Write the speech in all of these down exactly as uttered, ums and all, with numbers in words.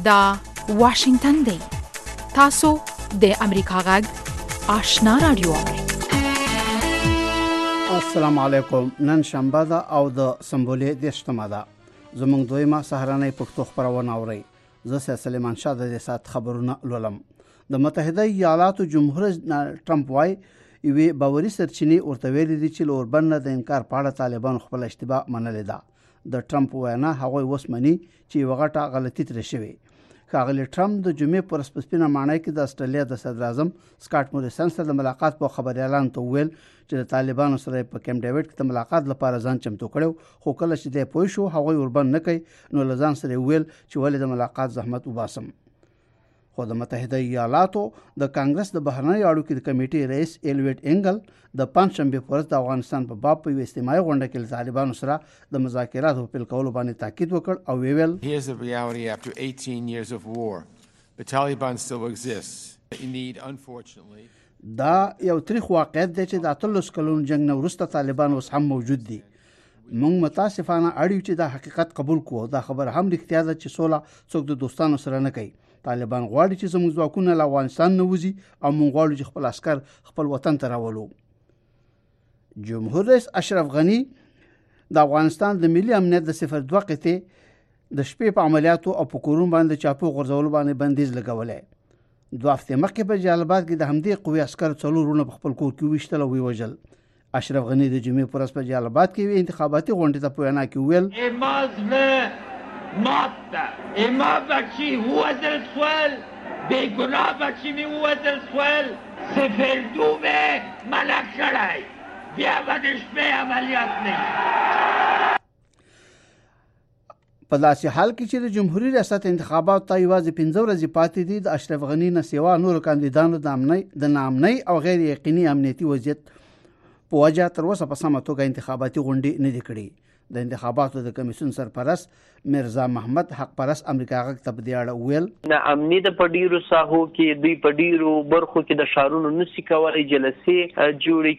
دا واشنگتن دی. تاسو د امریکا غږ آشنا رادیو اورئ. السلام علیکم. نن شنبه ده او د سمبولې دېرشمه ده. زموږ دویمه سهارنۍ پښتو خپرونه اورئ. زه سید سلیمان شاه د دې ساعت خبرونه لولم. د متحده ایالاتو جمهور ټرمپ وایي یوې باوري سرچینې ورته ویلي دي چې له اوربن نه د انکار په اړه طالبانو خپله اشتباه منلې ده. د ټرمپ وینا هغوی اوس مني چې یوه غټه غلطي ترې شوې. ښاغلی ټرمپ د جمعې په ورځ په سپینه ماڼۍ کې د اسټرالیا د صدراعظم سکاټ موریسن سره د ملاقات په خبریالانو ته وویل چې د طالبانو سره په کیمپ ډیوډ کې د ملاقات لپاره ځان چمتو کړی، خو کله چې دی پوه شو هغوی اوربن نه کوي نو له ځان سره وویل چې ولې د ملاقات زحمت وباسم. خو د متحده ایالاتو د کانګرس د بهرنیو اړیکو د کمیټې رئیس ایلویټ انګل د پنجشنبې په ورځ د افغانستان په باب په یوه اجتماعي غونډه کې له طالبانو سره د مذاکراتو په پیل کولو باندې تاکید وکړ او ویل Here's the reality after eighteen years of war. The Taliban still exists. You need, unfortunately. دا یو تاریخ واقعیت دی چې د اتلس کلونو جنگ نه وروسته طالبان اوس هم موجود دي. موږ متاسفانه اړیو چې دا حقیقت قبول کړو. دا خبره هم رښتیا ده چې سوله څوک د دوستانو سره نه کوي. طالبان غواړي چې زموږ ځواکونه له افغانستان نه وځي او موږ غواړو چې خپل عسکر خپل وطن ته راولو. جمهور رئیس اشرف غني د افغانستان د ملي امنیت د صفر دوه قطعې د شپې په عملیاتو او په کورونو باندې چاپو غورځولو باندې بندیز لګولی. دوه هفتې مخکې په جلال-آباد کې د همدې قوې عسکر څلور وروڼه په خپل کور کې وویشتل او ویې اشرف غني د جمعې په ورځ په جلال-آباد کې یوې انتخاباتي غونډې ته په وینا کې وویل مات اما بچی وزل سوال بیگناه بچی می وزل سوال سفر دومه ملک شڑای بیا بدش به عملیات نه. په داسې حال کې چې د جمهوریت ریاست انتخابات ته یوازې پنځه ورځې پاتې دي، د اشرف غني نه سوا نورو کاندیدانو د امنۍ د ناامنۍ او غیر یقیني امنیتي وضعیت په وجه تر اوسه په سمه توګه انتخاباتي غونډې نه دي کړې. د انتخاباتو د کمیسیون سرپرست مرزا محمد حق پرست امریکا غږ ته په دې اړه وویل د امني د پډیرو ساحو کې دوی پډیرو برخو کې د شارونو نسی کولای جلسې جوړې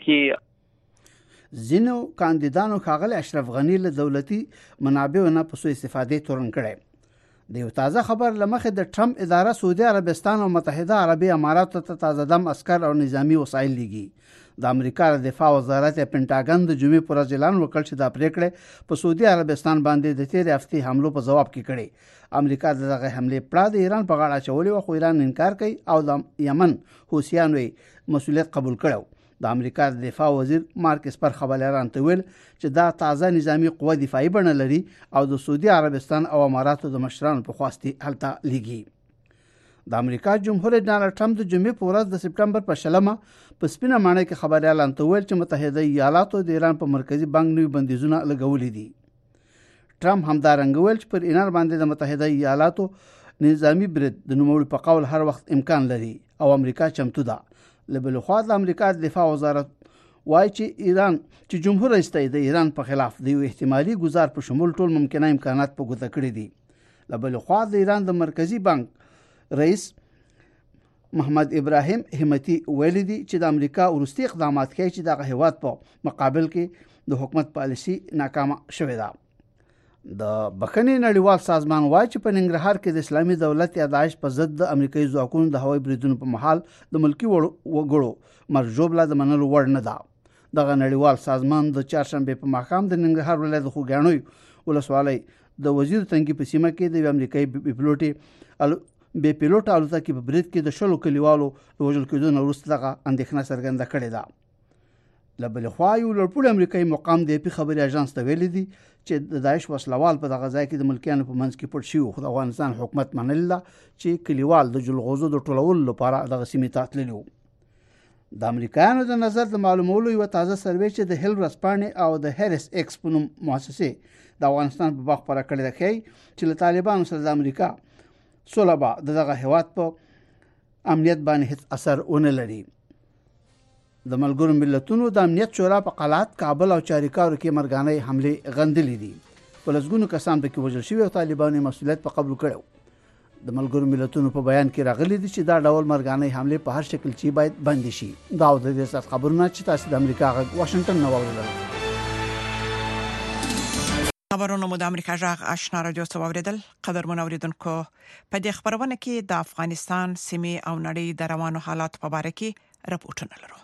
کې. ځینو کاندیدانو ښاغلی اشرف غني له دولتي منابعو نه په سوء استفادې تورن کړی. د یو تازه خبر له مخې د ټرمپ اداره سعودي عربستان او متحده عربي اماراتو ته تازه دم عسکر او نظامي وسایل لیږي. د امریکا د دفاع وزارت پینټاګن د جمعې په ورځ اعلان وکړ چې دا پریکړه په سعودي عربستان باندې د تیرې هفتې حملو په ځواب کې کړې. امریکا د دغه حملې پړه د ایران په غاړه اچولې وه، خو ایران انکار کوي او د یمن حوثیانو مسؤلیت قبول کړو. د امریکا د دفاع وزیر مارک اسپر خبریالانو ته ویل چې دا تازه نظامی قوه دفاعي بڼه لري او د سعودي عربستان او اماراتو د مشرانو په خواستې هلته لیږي. د امریکا جمهور رئیس ډانلډ ټرمپ د جمعې په ورځ د سپټمبر په شلمه په سپینه ماڼۍ کې خبریالانو ته ویل چې متحده ایالاتو د ایران په مرکزي بانک نوي بندیزونه لګولي دي. ټرمپ همدارنګه ویل چې پر ایران باندې د متحده ایالاتو نظامی برید د نوموړي په قول هر وخت امکان لري او امریکا چمتو ده. له بلې خوا د امریکا د دفاع وزارت وایي چې ایران چې جمهور رئیس ته د ایران په خلاف د یو احتمالي ګزار په شمول ټول ممکنه امکانات په ګوته کړي دي. له بلې خوا د ایران د مرکزي بانک رئیس محمد ابراهیم همتی ویلي دي چې د امریکا وروستي اقدامات کوي چې دغه هیواد په مقابل کې د حکومت پالیسي ناکامه شوې ده. د بخښنې نړیوال سازمان وایي چې په ننګرهار کې د اسلامي دولت یا داعش په ضد د امریکایي ځواکونو د هوایي بریدونو په مهال د ملکي وګړو مرګ ژوبله د منلو وړ نه ده. دغه نړیوال سازمان د چهارشنبې په ماښام د ننګرهار ولایت د خوږیاڼیو ولسوالۍ د وزیر تنګي په سیمه کې د امریکایي بې بې پیلوټه الوتکې په برید کې د شلو کلیوالو د وژل کېدو نه وروسته دغه اندېښنه څرګنده کړې ده. له بلې خوا یو لوړپوړی امریکایي مقام د اپي خبري اژانس ته ویلي دي چې د داعش وسلوال په دغه ځای کې د ملکیانو په منځ کې پټ شوي، خو د افغانستان حکومت منلې ده چې کلیوال د جلغوزو د ټولولو لپاره دغه سیمې ته تللي وو. د امریکایانو د نظر د معلومولو یوه تازه سروې چې د هیل ورځپاڼې او د هیرس ایکس په نوم مؤسسې د افغانستان په باب خپره کړې ده ښیي چې له طالبانو سره د امریکا سوله به د دغه هیواد په امنیت باندې هیڅ اثر ونه لري. د ملګرو ملتونو د امنیت شورا په قلات، کابل او چاریکارو کې مرګانه حملې غندلې دي. په لسګونو کسان پکې وژل شوي او طالبانو مسؤلیت په قبول کړو. د ملګرو ملتونو په بیان کې راغلي دي چې دا ډول مرګانه حملې په هر شکل چې باید بند شي. دا د دې سره خبرونه چې تاسو د امریکا غږ واشنگټن نه واورېدل. خبرونه مو د امریکا جغ آشنا رادیو څوریدل قدر منوریدونکو په دې خبرونه کې د افغانستان سیمې او نړۍ د روانو حالات په اړه کې راپورټونه لرو.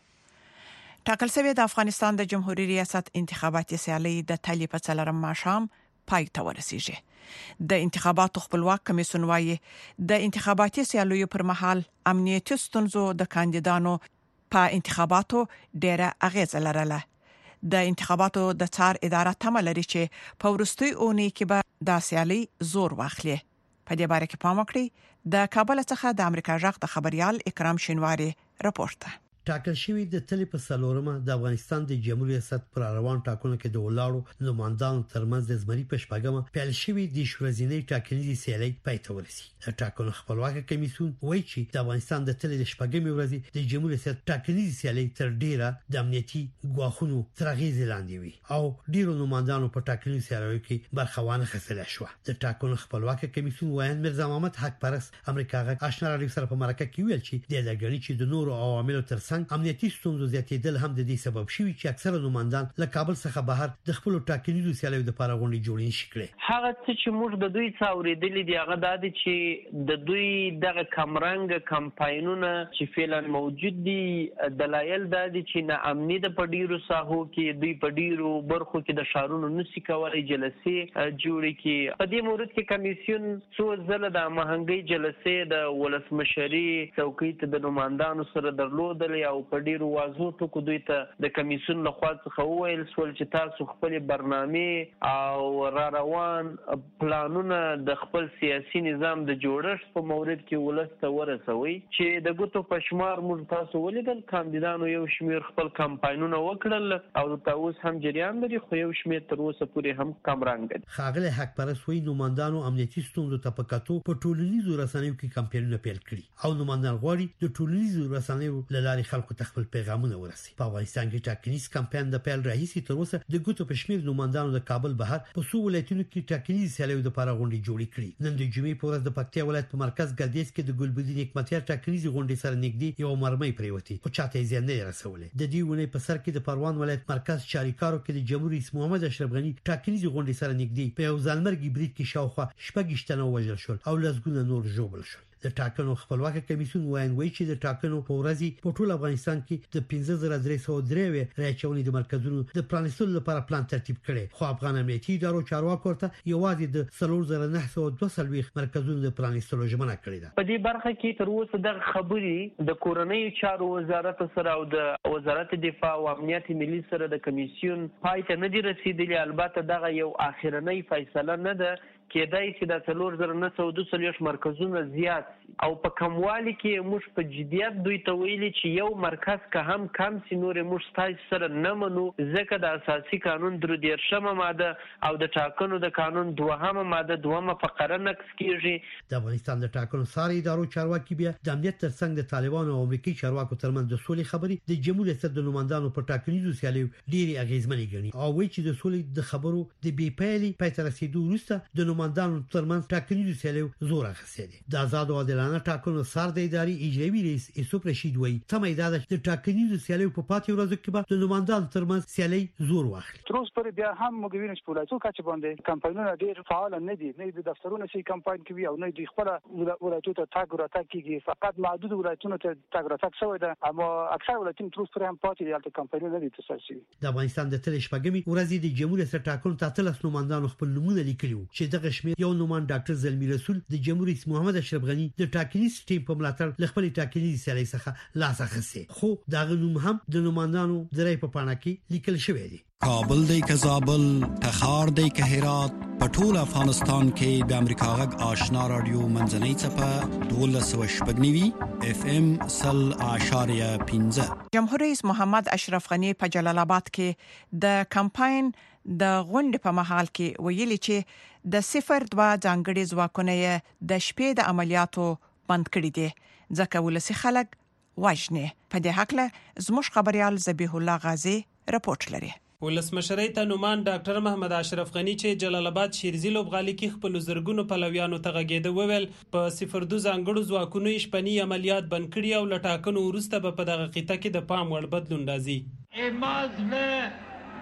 ټاکل شوی د افغانستان د جمهوریت ریاست انتخاباتي سیالي د تالی په څلورم ماښام پای ته ورسیږي. د انتخاباتو خپلواک کمیسیون وايي د انتخاباتي سیالیو پر مهال امنیتي ستونزو د کاندیدانو په انتخاباتو ډېره اغیزه لرله. د انتخاباتو د څار اداره تمه لري چې په ورستۍ اونۍ کې به د سیالي زور واخلي. په دې باره کې پام وکړئ. د کابل څخه د امریکا جغ د خبريال اکرام شینواری راپورټ. ټاکل شوی د تلې په سلورمه د افغانستان د جمهوریت ریاست پر روان ټاکنو کې د ولاړو نمائندانو ترمنځ د زمري په شپږمه پیل شوی د شورزینې ټاکنې سیالي پای ته ورسیدي. د ټاکنو خپلواک کمیسیون وایي چې د افغانستان د تلې د شپږمې ورځې د جمهوریت ریاست ټاکنې سیالي تر ډیره د امنیتي ګواښونو تر اغیز لاندې وي او ډیرو نمائندانو په ټاکنې سیالیو کې برخه وانه خسته شو. د ټاکنو خپلواک کمیسیون وایي مرزا محمد حق پرس امریکا غږ آشنا رادیو سره په مرکه کې ویل چې د لګړي چې د نورو عواملو تر امنیتي ستونزو زیاتېدل هم د دې سبب شوی چې اکثره نمائندان له کابل څخه بهر د خپل ټاکنیزو سیالیو لپاره غونډې جوړې شکړي. هغه چې موږ د دوی څاورېدلې دی هغه د دې چې د دوی دغه کمرنګ کمپاینونه چې فعلا موجود دي دلایل د دې چې نه امني د پډیرو ساحو کې دوی پډیرو برخو کې د شارونو نسی کولای جلسې جوړې کې. په دې مورد کې کمیسیون څو ځله د مهنګي جلسې د ولسمشري څوکۍ ته د نمائندانو سره درلودل او په ډیرو واضح ټکو دوی ته د کمیسیون لخوا څخه وویل سول چې تاسو خپل برنامه او را روان پلانونه د خپل سیاسي نظام د جوړښت په مورد کې ولسته ورسوي چې د ګوتو پښمار موږ تاسو ولیدل کاندیدانو یو شمیر خپل کمپاینونه وکړل او تاسو هم جریان لري خو یو شمیر تر اوسه پورې هم کم رنګ دي. خاغله حق پرسوي نمائندانو امنیتي ستونزو ته په کتو په ټولنیزو رسنیو کې کمپاینونه پیل کړي او نمائندان غواړي د ټولنیزو رسنیو له لارې خلکو ته خپل پیغامونه ورسي. په افغانستان کې ټاکنیز کمپاین د پیل راهیسي تر اوسه د ګوتو پښمیر نمائندانو د کابل بهر په څو ولایتونو کې ټاکنیز سیالیو لپاره غونډې جوړې کړې. نن د جمعې په ورځ د پکتیا ولایت په مرکز ګردیز کې د ګلبدین حکمتیار ټاکنیز غونډې سره نږدې یو مرمۍ پریوتی خو چاته یې نه رسولې. د دې ونې په سر کې د پروان ولایت مرکز چاریکارو کې د جمهوریت رئیس محمد اشرف غنی ټاکنیز غونډې سره نږدې په یو ځانمرګي بریټ کې شاوخوا شپږ شتنه وژل شول او لسګونه نور ژوبل شول. د ټاکنو خپلواک کمیسیون وایي چې د ټاکنو په ورځ په ټول افغانستان کې د پنځه زره درې سوه درې راچونې د مرکزونو د پلانستلو لپاره پلان ترتیب کړي خو افغان امنیتي ادارو چارواکو ورته یوازې د څلور زره نه سوه دوه څلوېښت مرکزونو د پلانستلو ژمنه کړې ده. په دې برخه کې تر اوسه د خبري د کورنۍ چارو وزارت سره او د وزارت دفاع او امنیت ملي سره د کمیسیون پای ته نه دي رسیدلي. البته دغه یو اخیرنۍ فیصله نه ده کېدای چې د څلور زره نه سوه دوه څلوېښت مرکزونه زیات او په کموالي کې موږ په جديت دوی ته ویلي چې یو مرکز که هم کم سي نور موږ ستاسو سره نه منو ځکه د اساسي قانون درې دیرشمه ماده او د ټاکنو د قانون دوهمه ماده دوهمه فقره نقض کیږي. د افغانستان د ټاکنو ساري ادارو چارواکي بیا د امنیت ترڅنګ د طالبانو او امریکایي چارواکو ترمنځ د سولې خبرې د جمهوریت ریاست د نمائندانو په ټاکنیزو سیالیو ډېری اغیزمنې ګڼي او وایي چې د سولې د خبرو د بي پایلې پای ته رسیدو وروسته د نمائندانو ترمنځ ټاکنیزو سیالیو زور اخیستی دی. د آزاد او عادلانه ټاکنو سر د ادارې اجرایي رئیس یوسف رشید وایي سمه ده چې د ټاکنیزو سیالیو په پاتې ورځو کې به د نمائندانو ترمنځ سیالي زور واخلي. تر اوسه پورې بیا هم موږ وینو چې په ولایتونو کې باندې کمپاینونه ډېر فعال نه دي. نه د دفترونو شي کمپاین کوي او نه د خپل ولایتونو ته تاګ راتګ کیږي. فقط محدود ولایتونو ته تاګ راتګ شوی ده اما اکثر ولایتونو تر اوسه پورې هم پاتې دي چې کمپاینونه نه دي ترسره شوي. د افغانستان د تل شپږمې ورځې د جمهوریت ریاست ټاکنو ته اتلس نمائندانو خپل نومونه لیکلي وو چې دغه شمېر یو نومان ډاکټر زلمی رسول د جمهوریت رئیس محمد اشرف غنی د ټاکنیز ټیم په ملاتړ ل خپل ټاکنیز سیالي څخه لاس اخیستی خو دغه نوم هم د نمائندانو درې په پاڼه کې لیکل شوی دی. کابل دی که زابل تخار دی که هرات په ټول افغانستان کې د امریکا غږ آشنا رادیو منځنۍ څپه دولس سوه شپږ نوي اف ام سل اعشاریه پنځه. جمهوریت رئیس محمد اشرف غنی په جلال آباد کې د کمپاین د غونډې په محل کې ویلي چې د صفر دوه ځانګړي ځواکونه د شپې د عملیاتو بند کړي دي ځکه ولسی خلک واجنه. په دې حق له زموږ خبريال ذبیح الله غازی رپورټ لري. ولسمشرۍ ته نومان ډاکټر محمد اشرف غنی چې جلال آباد شیرزی لوبغالي کې خپل زرګونو پلویانو ته غږیده وویل په صفر دوه ځانګړو ځواکونو شپنی عملیات بند کړي او لټاکنو وروسته په دغه قطعه کې د پام وړ بدلون راځي.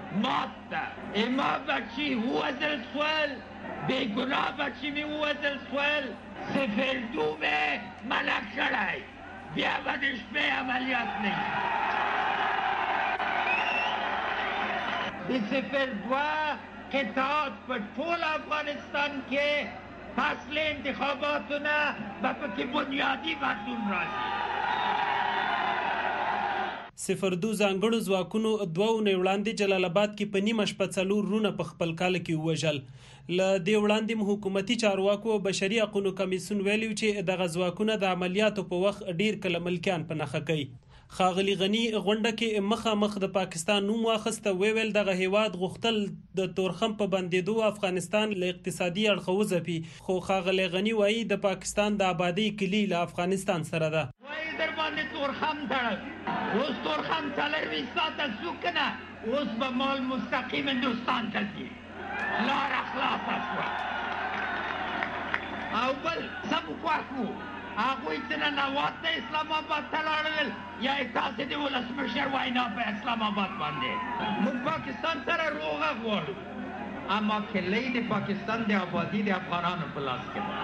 مات اما بچی وزر سوال بیگناه بچی می وزر سوال سفلدوم ملک شرعی بیا بدش به عملیات نیست به سفلدوا قطعات پر طول افغانستان که فصل انتخاباتونه و پکی بنیادی بدلون راشي صفر دو ځانګړو ځواکونو دوه نه وړاندې جلال آباد کې په نیمه شپه څلور رونه په خپل کال کې وژل ل دې وړاندې حکومتي چارواکو او بشري حقوقو کمیسیون ویلي چې دغه ځواکونه د عملیاتو په وخت ډیر کله ملکیان په نخښه کوي خاغلی غنی غونډه کې مخامخ د پاکستان نوم واخسته ویل دغه هیواد غختل د تورخم په بندیدو افغانستان له اقتصادي اړخو ځپي خو خاغلی غنی وایي د پاکستان د آبادی کلی له افغانستان سره ده وایي در باندې تورخم تړل اوس تورخم څلروي ساعته سوکنه اوس به مال مستقیم هندوستان ته ځي لار خلاصه شوه او بل سم خوښ وو هغوی چې ننوات د اسلام آباد ته لاړل یا یې تاسې د ولسمشر وینا په اسلام آباد باندې موږ پاکستان سره روغه غواړو اما کلی د پاکستان د آبادي د افغانانو په لاس کې ده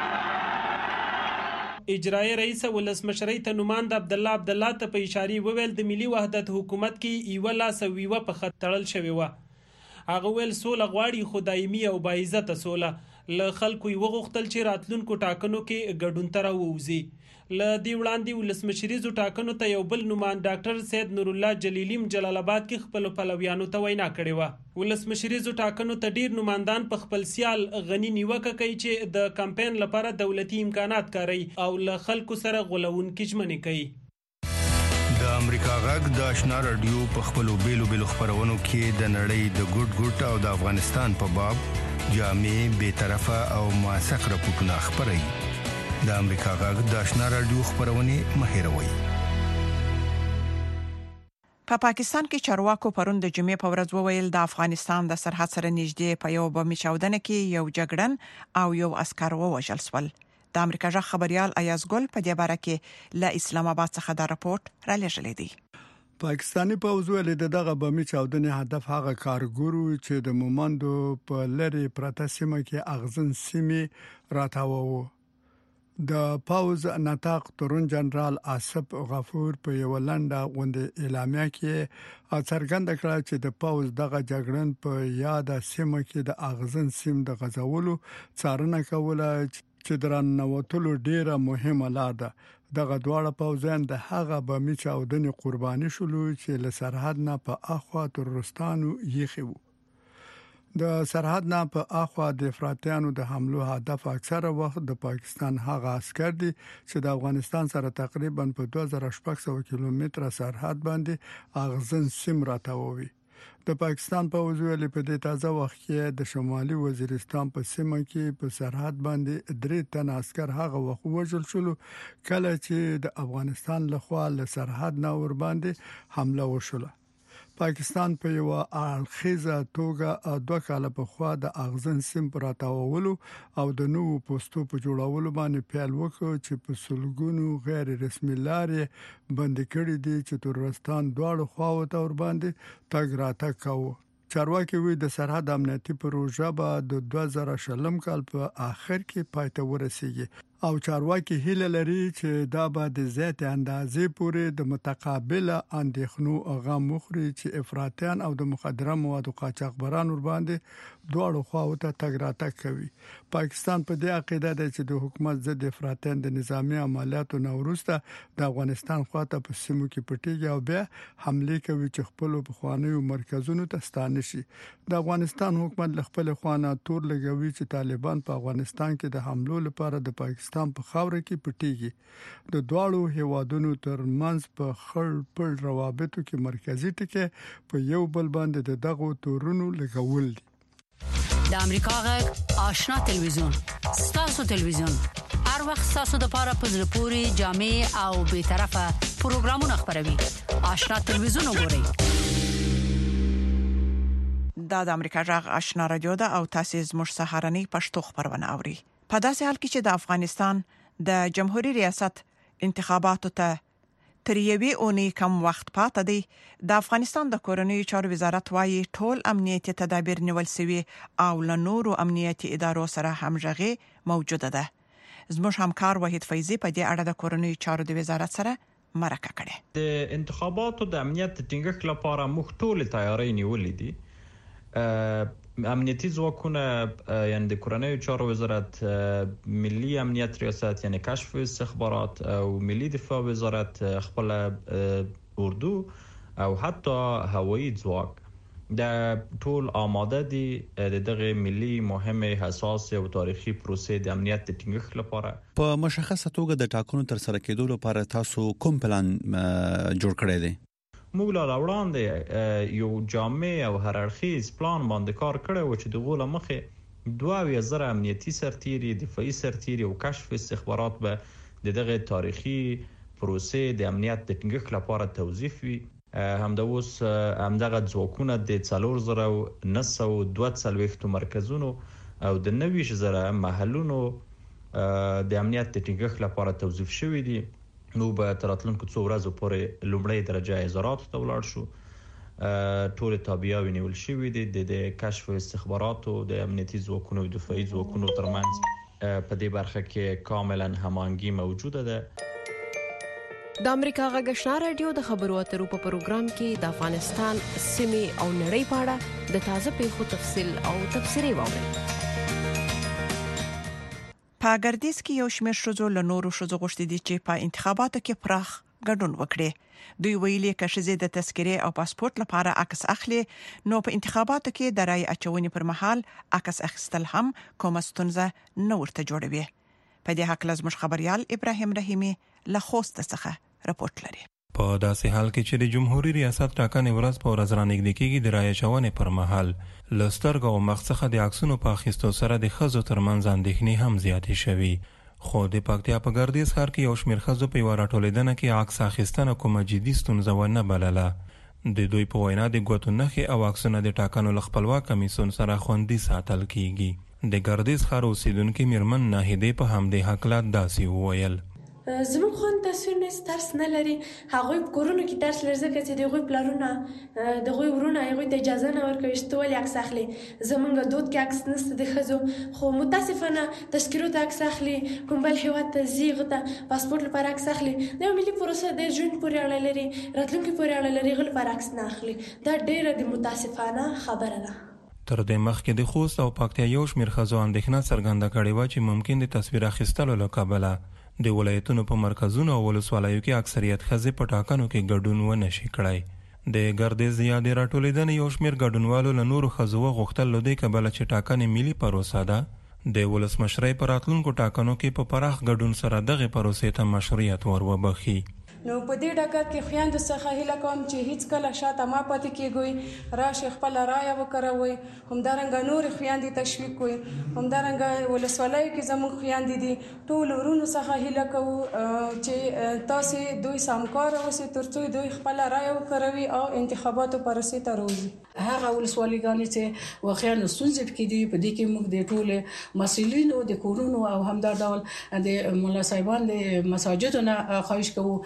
اجرایی رئیس ولسمشری ته نوماند عبد الله عبد الله ته په اشاره وویل د ملي وحدت حکومت کې یو لاس ویوه په خط تړل شوی و هغه ویل سوله غواړي خدایمي او باعزت سوله له خلکو یو غوښتل چې راتلونکو ټاکنو کې ګډون تر ووزي له دی وړاندې ولسمشریزو ټاکنو ته یو بل نومان ډاکټر سید نور الله جلیلیم جلال آباد کې خپل پلویانو ته وینا کړې و ولسمشریزو ټاکنو ته ډیر نوماندان په خپل سیال غنی نیوکه کوي چې د کمپاین لپاره دولتي امکانات کاروي او له خلکو سره غولون کې ژمنې کوي د امریکا غږ د آشنا رادیو په خپل بیلو بیلو خبرونو کې د نړۍ د ګډ ګډ او د افغانستان په باب جامع بے طرفه او موثق راپورټونه خبري د امریکا غږ د آشنا رادیو خبرونه مهیروي په پاکستان کې چارواکو پرون د جمعې په ورځ وویل د افغانستان د سرحد سره نږدې په یو بمي چاودنه کې یو جګړن او یو عسكر ووژل شول د امریکا غږ خبريال ایاز ګل په دې باره کې له اسلام آباد څخه دا راپورټ را لېږلی دی پاکستانی پوځ ولې دغه بمي چاودنې هدف هغه کارګورو چې د مومندو په لری پرته سیمه کې اغزن سیمه راتاوو د پوځ نطاق تورن جنرال آصف غفور په یو لنډه غونډه اعلامیه کې څرګنده کړه چې د پوځ دغه جګړن په یاد سیمه کې د اغزن سیم د غزولو څارنه کوله چې درنوتلو ډیره مهمه لار ده دغه دواړه پوځیان د هغه بمي چاودنې قرباني شول چې له سرحد نه په اخوا ترستانو یې خو د سرحد نه په اخوا د افراطیانو د حملو هدف اکثره وخت د پاکستان هغه عسكر دي چې د افغانستان سره تقریبا په دوه زره شپږ سوه کیلومتره سرحد باندې اغزن سیم راتاوي د پاکستان په وزویل په دې تازه وخت کې د شمالي وزیرستان په سیمه کې په سرحد باندې درې تن عسكر هغه وخت وژل شول کله چې د افغانستان لخوا له سرحد نه ور باندې حمله وشوله پاکستان په یو اړخیزه توګه دوه کاله په خوا د اغزن سیم پراتاولو او د نوو پوسټو په جوړولو باندې پیل وکړ چې په سلګونو غیر رسمي لارې بند کړې دي چې ترستان دواړو خواو ته ور باندې تګ راتګ کوي چارواکي وی د سرحد امنیتي پروژه به د دوه زره شلم کال په اخر کې پای ته ورسیږي او چارواکي هیله لري چې دا به د زیات اندازې پورې د متقابله اندېښنو غو مخري چې افراطیان او د مخدره موادو قاچاقبران ور باندې دواړو خواو ته تګ راتګ کوي پاکستان په دې عقیده ده چې د حکومت ضد افراطیان د نظامی عملیاتو نوروسته د افغانستان خواته په سیمو کې پټیږي او بیا حمله کوي چې خپل په خوانیو مرکزونو ته ستانه شي د افغانستان حکومت ل خپل خوانه تور لګوي چې طالبان په افغانستان کې د حملو لپاره د پاکستان په خاوره کې پټیږي د دواړو هیوادونو ترمنځ په خړ پړ روابطو کې مرکزی ټکی په یو بل باندې د دغو تورونو لګول دي د امریکا غږ آشنا ټلویزیون ستاسو ټلویزیون هر وخت ستاسو د لپاره په زړه پورې جامع او به طرفه پروګرامونه خبروي آشنا ټلویزیون وګورئ دا د امریکا غږ آشنا رادیو ده او تاسو زموږ سهارنی پښتو خبرونه اوري په داسې حال کې چې د افغانستان د جمهوریت ریاست انتخاباتو ته تر یوې اونۍ کم وخت پاتې دی. د افغانستان د کورنیو چارو وزارت وايي ټول امنیتي تدابیر نیول شوي او له نورو امنیتي ادارو سره همغږي موجوده ده. زموږ همکار وحید فیضی په دې اړه د کورنیو چارو د وزارت سره مرکه کړې. د انتخاباتو د امنیت ټینګښت لپاره موږ ټول تیاری نیولې دي. امنیتي ځواکونه یعنی د کورنیو چارو وزارت، ملي امنیت ریاست یعنی کشف و استخبارات او ملي دفاع وزارت خپل اردو او حتی هوایی ځواک د ټول آماده دي د دغه ملي مهمه حساس او تاریخي پروسې د امنیت د ټینګښت لپاره. په مشخصه توګه د ټاکنو تر سره کېدو لپاره تاسو کوم پلان جوړ کړی دی؟ موږ لا وړاندې یو جامع او هر اړخیز پلان باندې کار کړی و چې د غول مخه دوه اویا زره امنیتي سرتیري، دفاعي سرتیري او کشف استخبارات به دغه تاریخي پروسې د امنیت د ټینګښت لپاره توظیف وي. همدا اوس همدغه ځواکونه د څلور زره نه سوه دوه څلوېښت مرکزونو او د نوي زره محلونو د امنیت د ټینګښت لپاره توظیف شوي دي. نو به تر راتلونکو څو ورځو پورې لومړی درجه ازارات ته ولاړ شو. ټول تابعیاوې نیول شوي دي د کشف استخباراتو د امنیتي ځواکونو او دفاعي ځواکونو ترمنځ. په دې برخه کې کاملا هماهنګي موجوده ده. د امریکا غږ آشنا رادیو د خبرو اترو په پروګرام کې د افغانستان سیمې او نړۍ په اړه د تازه پیښو تفصیل او تبصرې واورئ. په ګردیز کې یو شمېر ښځو له نورو ښځو غوښتي دي چې په انتخاباتو کې پراخ ګډون وکړي. دوی ویلي که ښځې د تذکرې او پاسپورت لپاره عکس اخلي نو په انتخاباتو کې د رای اچونې پر مهال عکس اخیستل هم کومه ستونزه نه ورته جوړوي. په دې حق زموږ خبريال ابراهیم رحیمي له خوست څخه راپورټ لري. په داسې حال کې چې د جمهوریت ریاست ټاکنې ورځ په ورځ رانږدې کېږي، د رای اچونې پر مهال له سترګو او مخ څخه د عکسونو په اخیستو سره د ښځو ترمنځ اندېښنې هم زیاتې شوي. خو د پکتیا په ګردیز ښار کې یو شمېر ښځو په یوه راټولېدنه کې عکس اخیستنه کومه جدي ستونزه ونه بلله. د دوی په وینا د ګوتو نښې او عکسونه د ټاکنو له خپلواک کمیسیون سره خوندي ساتل کېږي. د ګردیز ښار اوسیدونکې میرمن ناهیدې په همدې هکله داسې وویل: زموږ خوند تصویر نه درس نه لري. هغوی په کورونو کې درس لري ځکه چې د هغوی پلارونه د هغوی ورونه هغوی ته اجازه نه ورکوي چې ته ولې عکس اخلي. زموږ دود کې عکس نشته د ښځو، خو متاسفانه تذکرو ته عکس اخلي، کوم بل هېواد ته ځي هغه ته پاسپورت لپاره عکس اخلي. دا ملي پروسه د ژوند پورې اړه لري، راتلونکي پورې اړه لري، هغه لپاره عکس نه اخلي. دا ډېره د متاسفانه خبره ده. تر دې مخکې د خوست او پکتیا یو شمېر ښځو اندېښنه څرګنده کړې وه چې ممکن د تصویر اخیستلو له کبله د ولایتونو په مرکزونو او ولسوالیو کې اکثریت ښځې په ټاکنو کې ګډون ونه شي کړی. د ګردیز یا د راټولېدنې یو شمېر ګډونوالو له نورو ښځو وغوښتل له دې کبله چې ټاکنې ملي پروسه ده، د ولسمشرۍ په راتلونکو ټاکنو کې په پراخ ګډون سره دغې پروسې ته مشروعیت ور وبخي. نو په دې ډګر کې خویندو څخه هیله کوم چې هیڅ کله شاته ما پاتې کېږئ، راشئ خپله رایه وکاروئ، همدارنګه نورې خویندې تشویق کړئ. همدارنګه ولسوالیو کې زموږ خویندې دي، ټولو ورونو څخه هیله کوو چې تاسې دوی سامکاره اوسئ تر څو دوی خپله رایه وکاروي او انتخاباتو پروسې ته راوځي. هغه ولسوالیګانې چې واقعا ستونزې پکې دي، په دې کې موږ د ټولو مسؤلینو د کورونو او همدا ډول د ملا صاحبان د مساجدو نه خواهش کوو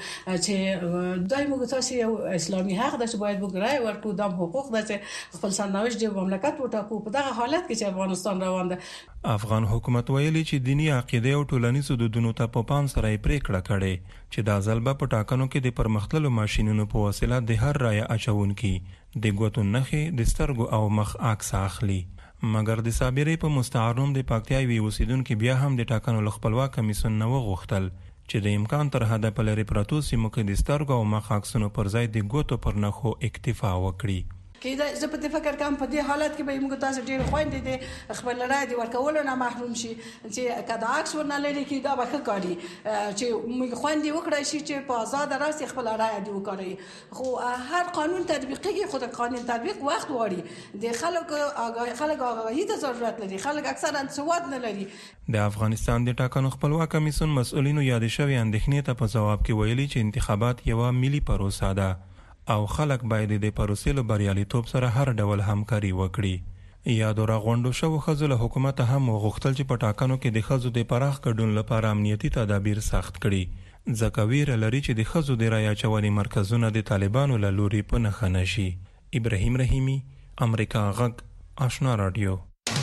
چې دای موږ تاسو یو اسلامي حق ده چې باید موږ رای ورکړو، دا حقوق ده چې خپل سرنوشت د مملکت وټاکو په دغه حالت کې چې افغانستان روان ده. افغان حکومت ویلي چې دینی عقیده او ټولنیزو دودونو ته په پام سره یې پریکړه کړې چې دا ځل به په ټاکنو کې د پرمختللو ماشینونو په وسیله د هر رایه اچونکي د ګوتو نښې د سترګو او مخ عکس اخلي. مګر د صابرې په مستعار نوم د پکتیا یوې اوسیدونکي بیا هم د ټاکنو له خپلواک کمیسیون نه وغوښتل چې د امکان تر حده په لرې پرتو سیمو کې د سترګو او مخ عکسونو پر ځای د ګوتو پر نښو اکتفا وکړي. کې زه په دې فکر کوم په دې حالت کې به موږ تاسو ډېر خويندې دي خپل رای دی ورکول نه محروم شي چې کدا عکس ورنه لري کې دا به کاری چې موږ خويندې وکړای شي چې په آزاد راست خپل رای دی وکړي. خو هر قانون تطبیقي خود قانون تطبیق وخت وړي د خلکو آگاهي خلک آگاهي ته ضرورت لري. خلک اکثرا سواد نه لري. د افغانستان د ټاکنو خپلواک کمیسیون مسؤلینو یاد شوی اندېښنې ته په جواب کې ویلي چې انتخابات یوه ملي پروسه ده او خلک باید د پروسې له بریالیتوب سره هر ډول همکاري وکړي. یادو راغونډو شوو ښځو له حکومته هم وغوښتل چې په ټاکنو کې د ښځو د پراخ ګډون لپاره امنیتي تدابیر سخت کړي. ځکه ویره لري چې د ښځو د رایې اچونې مرکزونه د طالبانو له لوري په نښه نشي. ابراهیم رحیمي، امریکا غږ، آشنا رادیو.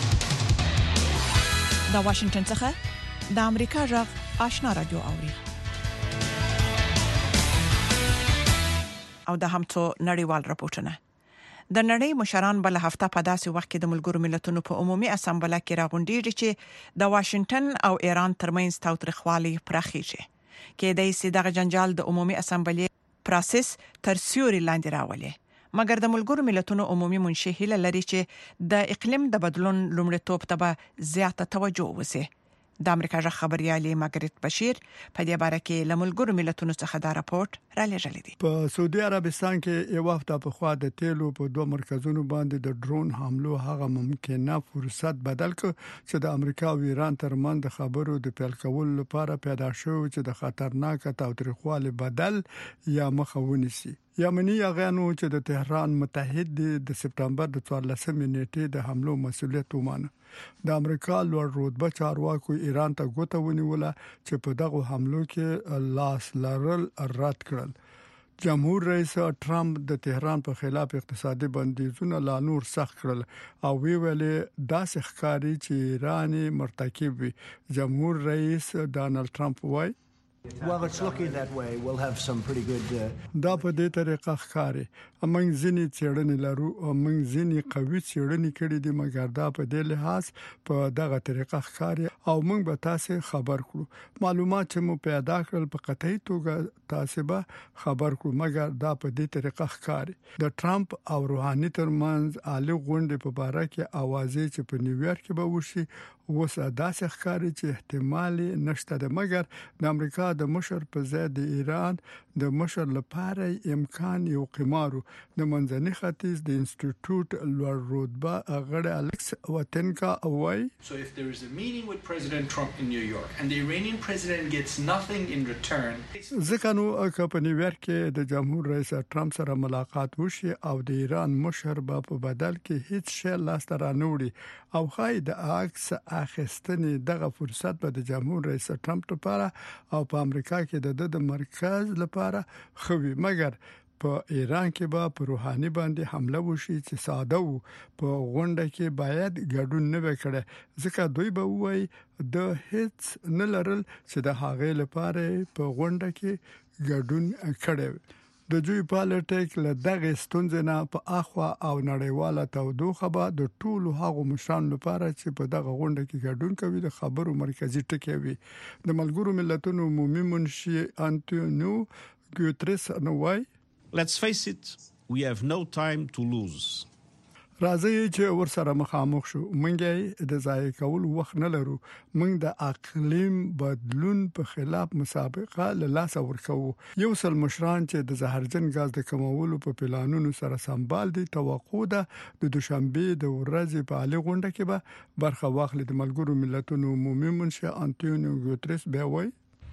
د واشنگټن څخه د امریکا غږ آشنا رادیو اوري. او د همتو نړیوال راپورټونه. د نړۍ مشران بل هفته په داسې وخت کې د ملګرو ملتونو په عمومي اسامبله کې راغونډيږي چې د واشنگټن او ایران ترمنځ تاوتریخوالي پراخیږي. کېدای شي دغه جنجال د عمومي اسامبلې پروسس تر سیوري لاندې راولي. مګر د ملګرو ملتونو عمومي منشي هیله لري چې د اقلیم د بدلون لومړیتوب ته به زیاته توجه وشي. د امریکا ژغ خبريالي ماګریت بشیر په دې باره کې له ملګرو ملتونو څخه دا راپورټ را لېږلی دی. په سعودي عربستان کې یو وخت په خوا د تیلو په دوه مرکزونو باندې د ډرون حملو هغه ممکنه فرصت بدل ک چې د امریکا او ایران ترمنځ د خبرو د پیل کولو لپاره پیدا شو چې د خطرناک تاوتریخوالي بدل یا مخاوني سي. یمنی اغانو چې د تهران متحد د سپتمبر د څوارلسمې نیټې د حملو مسؤلیت ومانه. د امریکا لوړ رتبه چارواکو ایران ته غوته ونیوله چې په دغه حملو کې لاس لرل رد کړل. جمهور رئیس ټرمپ د تهران په خلاف اقتصادي بندیزونه لا نور سخت کړل او وی ویلې داسې ښکاري چې ایران مرتکب وي. جمهور رئیس ډانلډ ټرمپ وایي Well, it's looking that way. We'll have some pretty good uh... دا په دې طریقه ښکاري. امنګ ځینی چېړنې لرو او امنګ ځینی قوي چېړنې کړې دي مګر دا په دې لحاظ په دغه طریقه ښکاري او موږ به تاسو خبر کړو. معلومات چې مو پیدا کړل په قطعي توګه تاسو به خبر کړو مګر دا په دې طریقه ښکاري. د ټرمپ او روحاني ترمنځ عالی غونډې په اړه کې اوازې چې په نیویارک کې به وشي اوس داسې ښکاري چې احتمال نشته ده مګر د امریکا د مشر په ځای د ایران د مشر لپاره امکان یو قمارو. د منځني ختیځ د انسټیټیوټ لوړ رتبه غړی الکس واتنکا وایي So if there is a meeting with President Trump in New York and the Iranian president gets nothing in return ځکه نو په نیویارک کې د جمهور رئیس ټرمپ سره ملاقات وشي او د ایران مشر به په بدل کې هیڅ شی لاس ته رانوړي او خای د عکس اخیستنې دغه فرصت به د جمهور رئیس ټرمپ لپاره او په امریکا کې د د مرکز لپاره خوي مګر په ایران کې به په روحاني باندې حمله وشي چې ساده وو. په غونډه کې باید ګډون نه وکړي ځکه دوی به وایي د هیڅ نه لرل چې د هغې لپاره په غونډه کې ګډون کړي. د جوی پالیټیک له دغه ستونزې نه په اخوا او نړیواله تودوخه به د ټولو هغو مشرانو لپاره چې په دغه غونډه کې ګډون کوي د خبرو مرکزی ټکی وي. د ملګرو ملتونو عمومي منشي انټونیو ګوتریس نوای Let's face it, we have no time to lose. راځي چې ورسره مخامخ شو. مونږه د ځای کول وخت نه لرو. مونږ د اقلیم بدلون په خلاف مسابقه له لاس ورکو. یو سل مشران چې د زهرجن غاز د کمولو په پلانونو سره سمبال دي توقع ده د دوشنبه د ورځې په عالی غونډه کې به برخه واخلي. د ملګرو ملتونو عمومي منشي انټونیو ګوتریس به وایي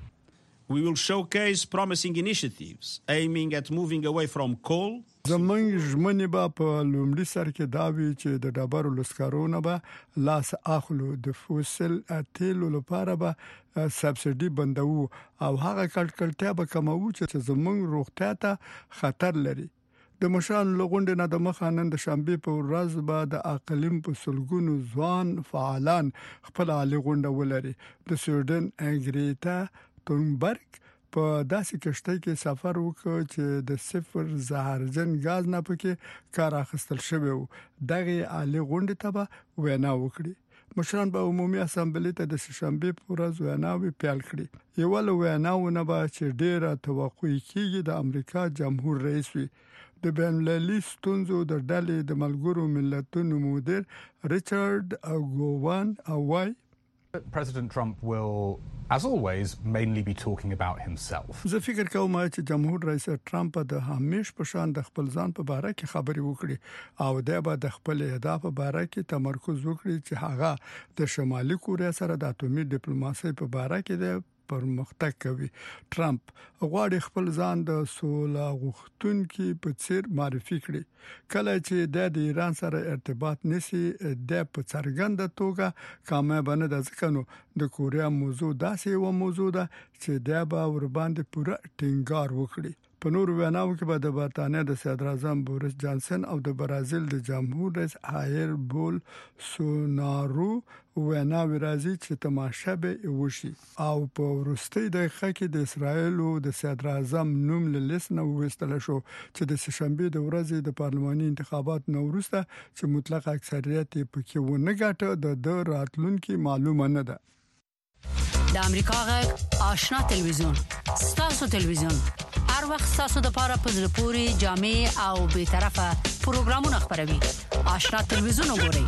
We will showcase promising initiatives aiming at moving away from coal. زمونږ ژمنې به په لومړي سر کې دا وی چې د ډبرو لسکارونه به لاس اخلو د فوسیل تیلو لپاره به سبسيډي بندو او هغه کټکړتیا به کمو چې زمونږ روغتیا ته خطر لري. د مشرانو لغونډې نه د مخه نن د شنبه په ورځ به د اقلیم په سلګونو ځوان فعالان خپل عالی غونډه ولري. د سویډن اګریتا تونبرګ په داسې کشته کې سفر وکړ چې د صفر زهرجن غاز نه پکې کار اخیستل شوی و. دغه عالی غونډه ته به وینا وکړي. مشران به عمومي اسامبلې ته د شنبه په ورځ ویناوي پیل کړي. یو ول ویناونه به چې ډیره توقع کیږي د امریکا جمهور رئیس وي. د بین المللي ستونزو د ډلې د ملګرو ملتونو مدیر ریچارډ اوګوان اوای President Trump will, as always, mainly be talking about himself. زه فکر کوم چې جمهور رئیس ټرمپ د همیش په شان د خپل ځان په اړه کې خبري وکړي او د به د خپل اهداف په اړه کې تمرکز وکړي چې هغه د شمالي کوریا سره د اټومي ډیپلوماسي په اړه کې د پرمختګ کوي. ټرمپ غواړي خپل ځان د سوله غوښتونکي په څیر معرفي کړي. کله چې د ایران سره ارتباط نشي د په څرګنده توګه کامیاب نه ده، ځکه نو د کوریا موضوع داسې و موضوع ده چې د به ور باندې پوره ټینګار وکړي. په نور ویناو کې به د برتانیا د صدر اعظم بوریس جانسن او د برازیل د جمهور رئیس هایر بول سونارو ویناوي راځي چې تماشا به وشي. او په وروستي دقیقه کې د اسرایل او د صدر اعظم نوم له لیست نه وستل شو چې د سهشنبه د ورځې د پارلماني انتخابات نو وروسته چې مطلق اکثریت پکې ونه ګټه د راتلونکو معلومه نه ده. د امریکا غږ آشنا تلویزیون ستاسو تلویزیون هر وخت ستاسو د لپاره په زړه پوري جامع او به طرفه پروګرامونه خبروي. آشنا تلویزیون وګورئ.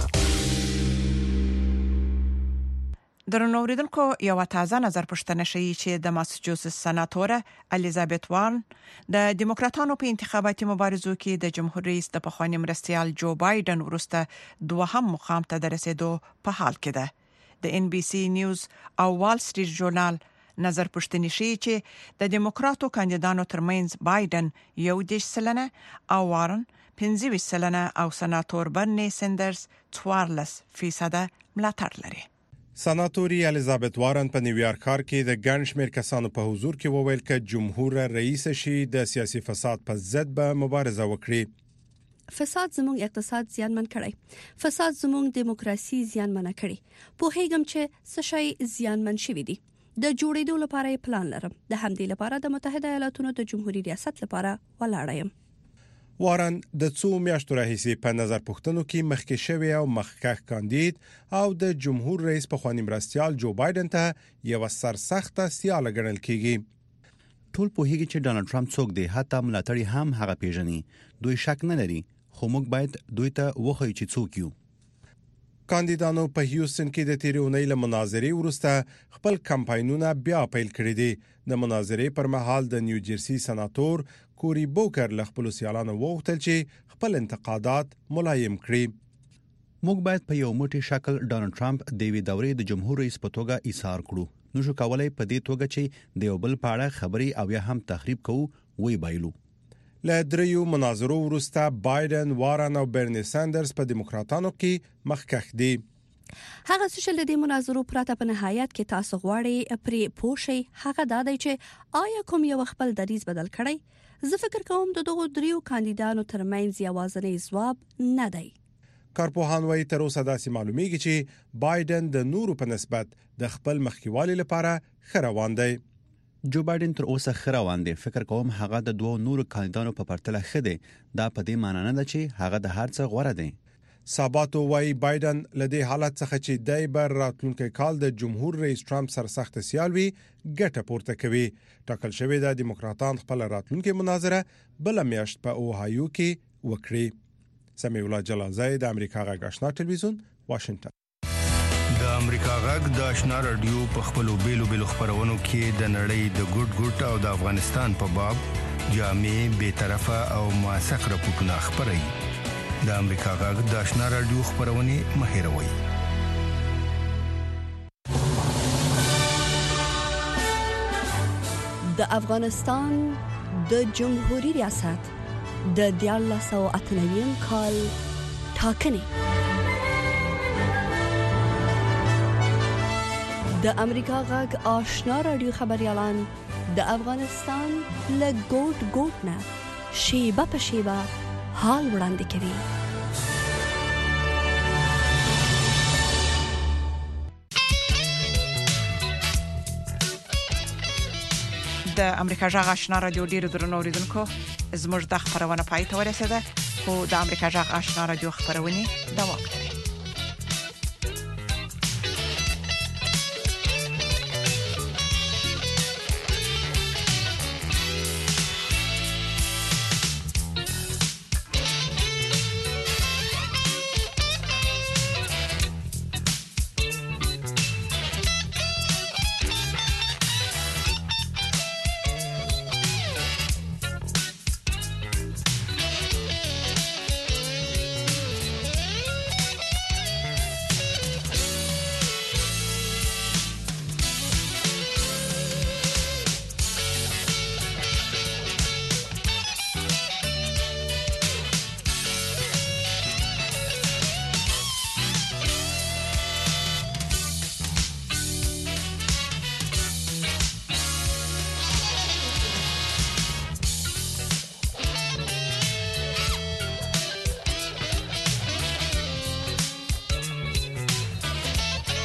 درنو اوریدونکو یو تازه نظر پښتنه شي چې د ماساچوسټس سناتوره الیزابت وارن د دیموکراتانو په انتخاباتي مبارزو کې د جمهور رئیس د پخوانی مرستيال جو بایدن ورسته دوهم مقام ته رسیدو په حال کې ده. د ان بي سي نیوز او وال سټریټ ژورنال نظر پښتني شي چې د دیموکراتو کاندیدانو ترمنځ بایدن یو دیش سلنه او وارن پنځه سلنه او سناتور برني سندرز څوارلس فیصد ملاتړ لري. سناتوري الیزابت وارن په نیویارک ښار کې د ګڼ شمېر کسانو په حضور کې وویل چې جمهور رئیس شي د سیاسي فساد په ضد به مبارزه وکړي. فساد زموږ اقتصاد زیانمن کړی، فساد زموږ دیموکراسي زیانمن کړی. په هیګم چې څه شي زیانمن شوی دی. د جوړېدو لپاره پلان لرم. د همدې لپاره د متحده ایالاتونو د جمهوریت ریاست لپاره ولاړم. وارن د څو میاشتو راهیسې په نظر پوښتنو کې مخکې شوی او مخکښ کاندید او د جمهور رئیس په خواني مرستيال جو بایدن ته یو سرسخته سیاله ګڼل کیږي. ټول په هیګي چې ډانلډ ټرمپ څوک دی، حتی ملاتړي هم هغه پیژني. دوی شک نه لري، خو موږ باید دوی ته وخی چې څوک یو. کاندیدانو په هیوستن کې د تیرې اونۍ له مناظرې وروسته خپل کمپاینونه بیا پیل کړي دي. د مناظرې پر مهال د نیو جرسي سناتور کوری بوکر له خپل سیالانو وغوښتل چې خپل انتقادات ملایم کړي. موږ باید په یو موټی شکل ډانلډ ټرمپ د وی دورې د جمهور رئیس په توګه ایثار کړو. نو شو کولای په دې توګه چې د یو بل په اړه خبري او یا هم تخریب کوو وی بایلو. له دریو مناظرو وروسته بایدن، وارن او برني ساندرز په دیموکراتانو کې مخکښ دي. هغه څه چې د مناظرو پراته په نهایت کې تاسو غواړئ پرې پوښي هغه دا دی چې آیا کوم یو خپل دریز بدل کړی؟ زه فکر کوم د دغو دریو کاندیدانو ترمنځ یوازینی ځواب نه دی. کارپوهان وايي تر اوسه داسې معلومیږي چې بایدن د نورو په نسبت د خپل مخکیوالي لپاره خروان دی. جو بایدن تر اوسه خروان دی. فکر کوم هغه د دوه نورو کاندیدانو په پرتله خده دا په دې معنی نه ده چې هغه د هر څه غوړه دی. ساباتو وايي بایدن لدی حالت څخه چې دای بر راتلونکي کال د جمهور رئیس ټرمپ سره سخت سیالوي ګټه پورته کوي. ټاکل شوی د دیموکراتان خپل راتلونکي مناظره بل میاشت په اوهایو کې وکړي. سمیع الله جلالزای د امریکا غږ آشنا ټلویزیون واشنگټن. د امریکا غږ د آشنا رادیو په خپلو بیلو بیلو خبرونو کې د نړۍ د ګډ ګډ او د افغانستان په باب جامع به طرفه او موثق راپورټونه خبري. د امریکا غږ د آشنا رادیو خبرونه مهیروي. د افغانستان د جمهوریت ریاست د دیارلس سو اتنویم کال ټاکنې د امریکا غږ آشنا رادیو خبريالان د افغانستان له ګوټ ګوټ نه شیبه په شیبه حال وړاندې کوي. د امریکا غږ آشنا رادیو ډیرو درنو اوریدونکو زموږ د خبرونه پای ته ورسیده. خو د امریکا غږ آشنا رادیو خبرونه دوام لري.